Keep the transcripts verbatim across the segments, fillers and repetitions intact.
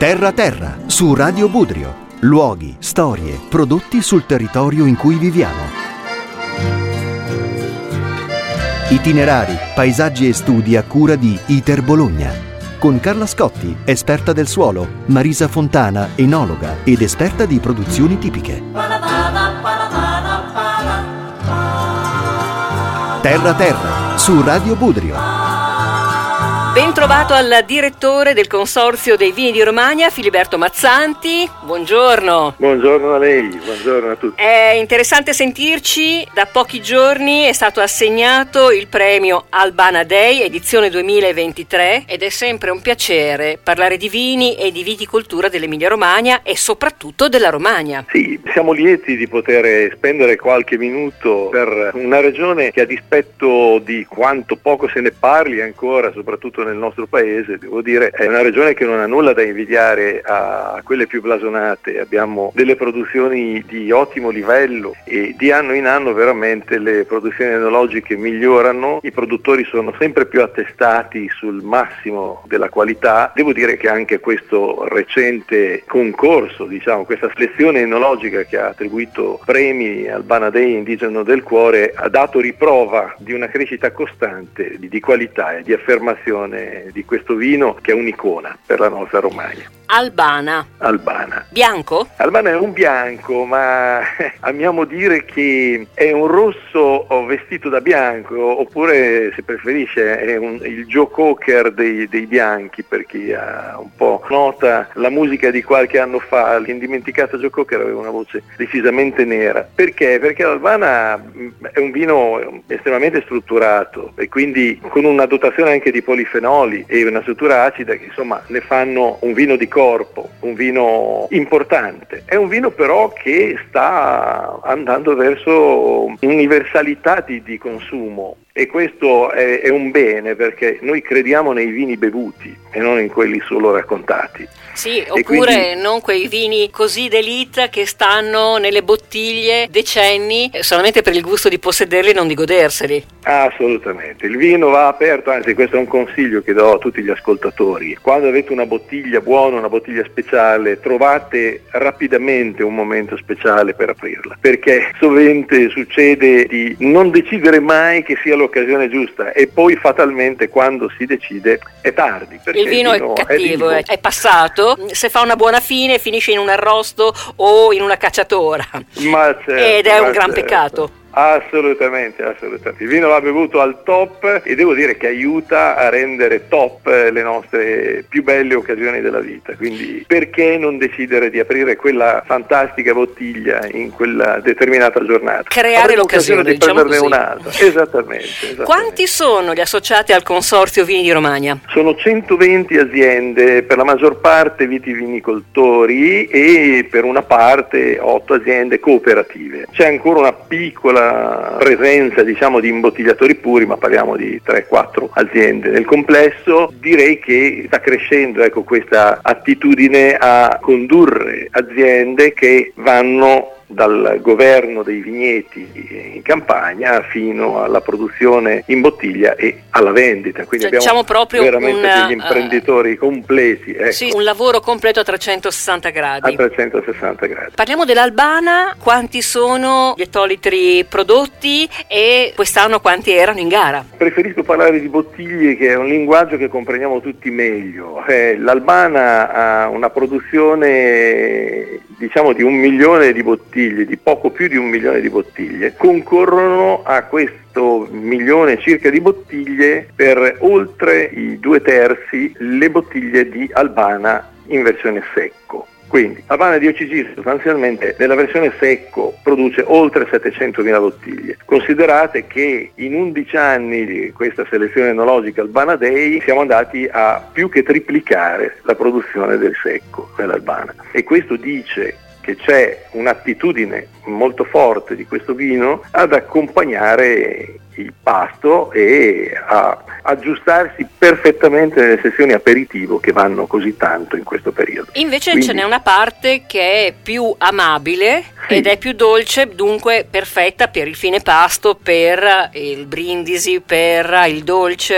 Terra Terra, su Radio Budrio. Luoghi, storie, prodotti sul territorio in cui viviamo. Itinerari, paesaggi e studi a cura di ITER Bologna. Con Carla Scotti, esperta del suolo, Marisa Fontana, enologa ed esperta di produzioni tipiche. Terra Terra, su Radio Budrio. Ben trovato al direttore del Consorzio dei Vini di Romagna, Filiberto Mazzanti. Buongiorno. Buongiorno a lei, buongiorno a tutti. È interessante sentirci. Da pochi giorni è stato assegnato il premio Albana Day edizione duemilaventitré ed è sempre un piacere parlare di vini e di viticoltura dell'Emilia Romagna e soprattutto della Romagna. Sì, siamo lieti di poter spendere qualche minuto per una regione che, a dispetto di quanto poco se ne parli ancora, soprattutto nel nostro paese, devo dire, è una regione che non ha nulla da invidiare a quelle più blasonate. Abbiamo delle produzioni di ottimo livello e di anno in anno veramente le produzioni enologiche migliorano, i produttori sono sempre più attestati sul massimo della qualità. Devo dire che anche questo recente concorso, diciamo, questa selezione enologica che ha attribuito premi Albana Day Indigeno del Cuore, ha dato riprova di una crescita costante di qualità e di affermazione di questo vino, che è un'icona per la nostra Romagna. Albana. Albana. Bianco? Albana è un bianco, ma amiamo dire che è un rosso vestito da bianco, oppure, se preferisce, è un, il Joe Cocker dei, dei bianchi, per chi ha un po' nota la musica di qualche anno fa. L'indimenticato Joe Cocker aveva una voce decisamente nera. Perché? Perché l'Albana è un vino estremamente strutturato e quindi con una dotazione anche di polifenoli e una struttura acida che insomma ne fanno un vino di corpo, un vino importante. È un vino però che sta andando verso universalità di, di consumo. E questo è, è un bene, perché noi crediamo nei vini bevuti e non in quelli solo raccontati. Sì, oppure quindi, non quei vini così d'élite che stanno nelle bottiglie decenni solamente per il gusto di possederli e non di goderseli. Assolutamente, il vino va aperto, anzi questo è un consiglio che do a tutti gli ascoltatori. Quando avete una bottiglia buona, una bottiglia speciale, trovate rapidamente un momento speciale per aprirla, perché sovente succede di non decidere mai che sia l'occasione giusta e poi fatalmente quando si decide è tardi. Il vino, il vino è cattivo, è, è passato, se fa una buona fine finisce in un arrosto o in una cacciatora, ma certo, ed è ma un gran certo. peccato. Assolutamente, assolutamente. Il vino va bevuto al top e devo dire che aiuta a rendere top le nostre più belle occasioni della vita. Quindi perché non decidere di aprire quella fantastica bottiglia in quella determinata giornata? Creare Avremo l'occasione, di diciamo prenderne così. un'altra. Esattamente, esattamente. Quanti sono gli associati al Consorzio Vini di Romagna? Sono centoventi aziende, per la maggior parte vitivinicoltori e per una parte otto aziende cooperative. C'è ancora una piccola presenza, diciamo, di imbottigliatori puri, ma parliamo di tre quattro aziende nel complesso. Direi che sta crescendo, ecco, questa attitudine a condurre aziende che vanno dal governo dei vigneti in campagna fino alla produzione in bottiglia e alla vendita. Quindi cioè, abbiamo diciamo proprio veramente una, degli imprenditori uh, completi. Ecco. Sì, un lavoro completo a trecentosessanta gradi. A trecentosessanta gradi. Parliamo dell'Albana. Quanti sono gli ettolitri prodotti e quest'anno quanti erano in gara? Preferisco parlare di bottiglie, che è un linguaggio che comprendiamo tutti meglio. Eh, L'Albana ha una produzione, diciamo, di un milione di bottiglie, di poco più di un milione di bottiglie. Concorrono a questo milione circa di bottiglie, per oltre i due terzi, le bottiglie di Albana in versione secco. Quindi Albana di O C G sostanzialmente nella versione secco produce oltre settecentomila bottiglie. Considerate che in undici anni di questa selezione enologica Albana Day siamo andati a più che triplicare la produzione del secco dell'Albana, e questo dice che c'è un'attitudine molto forte di questo vino ad accompagnare il pasto e a aggiustarsi perfettamente nelle sessioni aperitivo che vanno così tanto in questo periodo. Invece Quindi, ce n'è una parte che è più amabile, sì, ed è più dolce, dunque perfetta per il fine pasto, per il brindisi, per il dolce.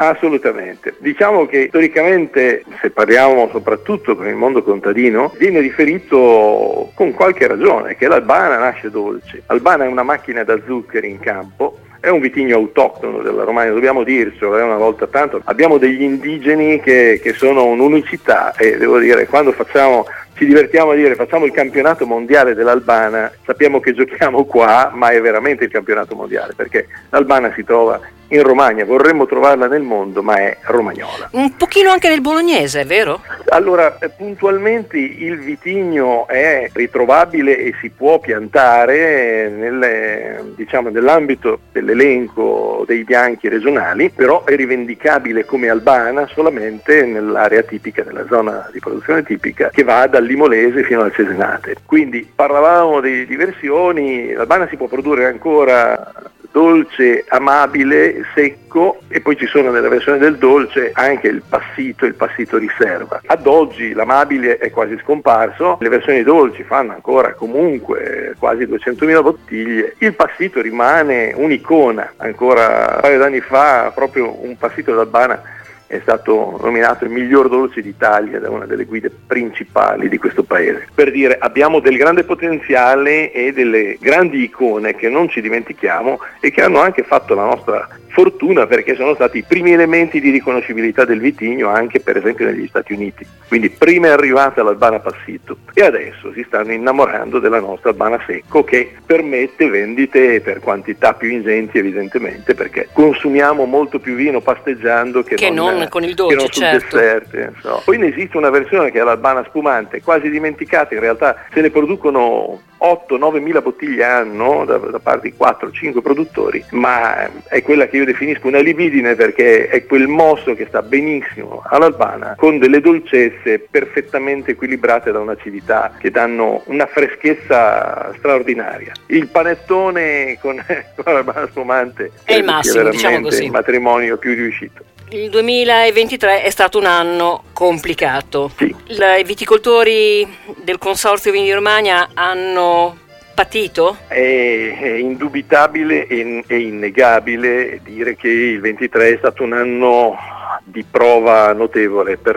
Assolutamente. Diciamo che storicamente, se parliamo soprattutto con il mondo contadino, viene riferito con qualche ragione che l'Albana nasce dolce. Albana è una macchina da zuccheri in campo, è un vitigno autoctono della Romagna, dobbiamo dircelo, è una volta tanto. Abbiamo degli indigeni che, che sono un'unicità e devo dire, quando facciamo, ci divertiamo a dire facciamo il campionato mondiale dell'Albana, sappiamo che giochiamo qua, ma è veramente il campionato mondiale, perché l'Albana si trova in Romagna, vorremmo trovarla nel mondo, ma è romagnola. Un pochino anche nel bolognese, vero? Allora, puntualmente il vitigno è ritrovabile e si può piantare nelle, diciamo, nell'ambito dell'elenco dei bianchi regionali, però è rivendicabile come Albana solamente nell'area tipica, nella zona di produzione tipica, che va dal Limolese fino al Cesenate. Quindi parlavamo di, di versioni, l'Albana si può produrre ancora dolce, amabile, secco, e poi ci sono nella versione del dolce anche il passito, il passito riserva. Ad oggi l'amabile è quasi scomparso, le versioni dolci fanno ancora comunque quasi duecentomila bottiglie, il passito rimane un'icona. Ancora un paio d'anni fa proprio un passito d'Albana è stato nominato il miglior dolce d'Italia da una delle guide principali di questo paese. Per dire, abbiamo del grande potenziale e delle grandi icone che non ci dimentichiamo e che hanno anche fatto la nostra fortuna, perché sono stati i primi elementi di riconoscibilità del vitigno anche per esempio negli Stati Uniti. Quindi prima è arrivata l'Albana Passito e adesso si stanno innamorando della nostra Albana Secco, che permette vendite per quantità più ingenti evidentemente, perché consumiamo molto più vino pasteggiando che, che non, non con il dolce, che non sul certo. dessert, so. Poi ne esiste una versione che è l'Albana spumante, quasi dimenticata, in realtà se ne producono otto nove mila bottiglie anno da, da parte di quattro cinque produttori, ma è quella che io definisco una libidine, perché è quel mosto che sta benissimo all'Albana, con delle dolcezze perfettamente equilibrate da un'acidità che danno una freschezza straordinaria. Il panettone con, con l'Albana spumante è il massimo, diciamo così, il matrimonio più riuscito. Il duemilaventitré è stato un anno complicato. Sì. I viticoltori del Consorzio Vini di Romagna hanno patito? È, è indubitabile e, e innegabile dire che il ventitré è stato un anno di prova notevole per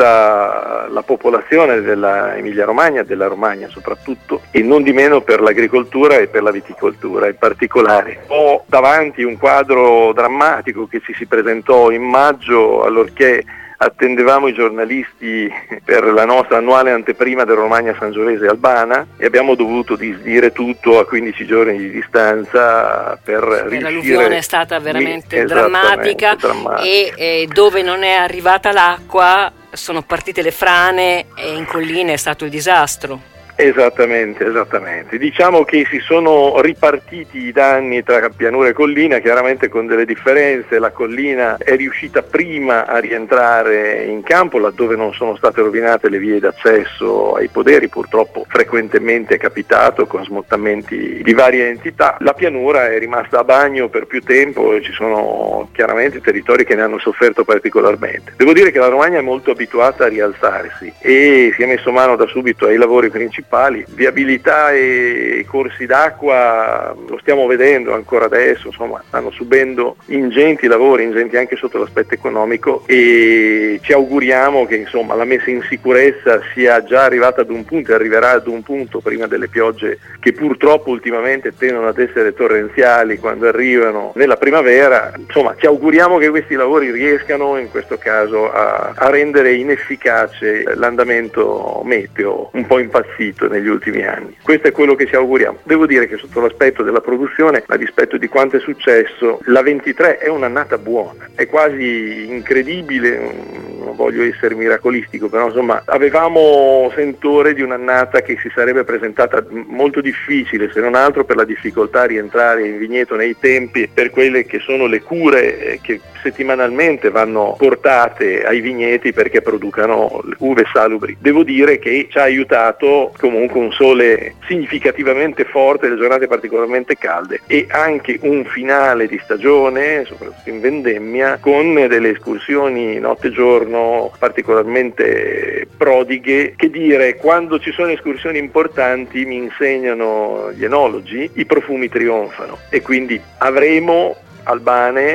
tutta la popolazione della Emilia Romagna, della Romagna soprattutto, e non di meno per l'agricoltura e per la viticoltura in particolare. Ho davanti un quadro drammatico che ci si presentò in maggio, allorché attendevamo i giornalisti per la nostra annuale anteprima del Romagna Sangiovese Albana e abbiamo dovuto disdire tutto a quindici giorni di distanza per riuscire. L'alluvione è stata veramente Lì, drammatica, drammatica. E, e dove non è arrivata l'acqua sono partite le frane e in colline è stato il disastro. Esattamente, esattamente. Diciamo che si sono ripartiti i danni tra pianura e collina, chiaramente con delle differenze. La collina è riuscita prima a rientrare in campo, laddove non sono state rovinate le vie d'accesso ai poderi, purtroppo frequentemente è capitato con smottamenti di varie entità. La pianura è rimasta a bagno per più tempo e ci sono chiaramente territori che ne hanno sofferto particolarmente. Devo dire che la Romagna è molto abituata a rialzarsi e si è messo mano da subito ai lavori principali. Viabilità e corsi d'acqua lo stiamo vedendo ancora adesso, insomma stanno subendo ingenti lavori, ingenti anche sotto l'aspetto economico, e ci auguriamo che insomma la messa in sicurezza sia già arrivata ad un punto e arriverà ad un punto prima delle piogge che purtroppo ultimamente tendono ad essere torrenziali quando arrivano nella primavera. Insomma ci auguriamo che questi lavori riescano in questo caso a, a rendere inefficace l'andamento meteo un po' impazzito negli ultimi anni. Questo è quello che ci auguriamo. Devo dire che sotto l'aspetto della produzione, a dispetto di quanto è successo, la ventitré è un'annata buona, è quasi incredibile, non voglio essere miracolistico, però insomma avevamo sentore di un'annata che si sarebbe presentata molto difficile, se non altro per la difficoltà a rientrare in vigneto nei tempi, per quelle che sono le cure che settimanalmente vanno portate ai vigneti perché producano uve salubri. Devo dire che ci ha aiutato comunque un sole significativamente forte, le giornate particolarmente calde e anche un finale di stagione, soprattutto in vendemmia, con delle escursioni notte e giorno particolarmente prodighe. Che dire, quando ci sono escursioni importanti, mi insegnano gli enologi, i profumi trionfano e quindi avremo albane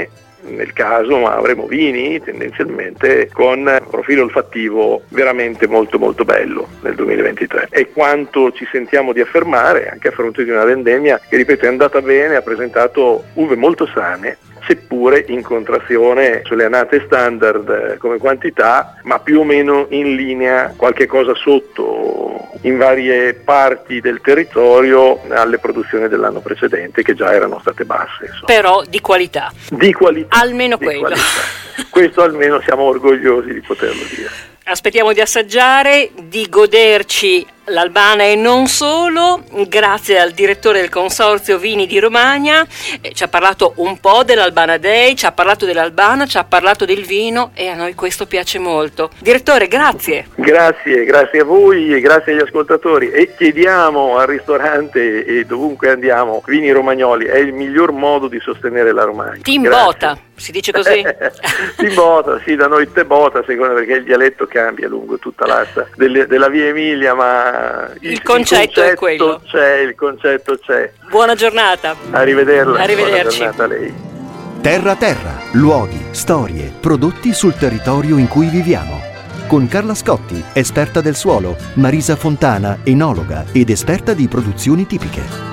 nel caso, ma avremo vini tendenzialmente con profilo olfattivo veramente molto molto bello nel duemilaventitré. E quanto ci sentiamo di affermare anche a fronte di una vendemmia che, ripeto, è andata bene, ha presentato uve molto sane, seppure in contrazione sulle annate standard come quantità, ma più o meno in linea, qualche cosa sotto in varie parti del territorio alle produzioni dell'anno precedente, che già erano state basse. Insomma. Però di qualità. Di qualità. Almeno di quello. Qualità. Questo almeno siamo orgogliosi di poterlo dire. Aspettiamo di assaggiare, di goderci l'Albana e non solo, grazie al direttore del Consorzio Vini di Romagna. Eh, ci ha parlato un po' dell'Albana Day, ci ha parlato dell'Albana, ci ha parlato del vino e a noi questo piace molto. Direttore, grazie. Grazie, grazie a voi e grazie agli ascoltatori, e chiediamo al ristorante e dovunque andiamo, vini romagnoli, è il miglior modo di sostenere la Romagna. Timbota, si dice così? Timbota, sì, da noi Tebota, secondo perché il dialetto cambia lungo tutta l'asta delle, della via Emilia, ma il, il, concetto, il concetto è quello. C'è, il concetto c'è. Buona giornata. Arrivederla. Arrivederci. Buona giornata a lei. Terra Terra, luoghi, storie, prodotti sul territorio in cui viviamo. Con Carla Scotti, esperta del suolo, Marisa Fontana, enologa ed esperta di produzioni tipiche.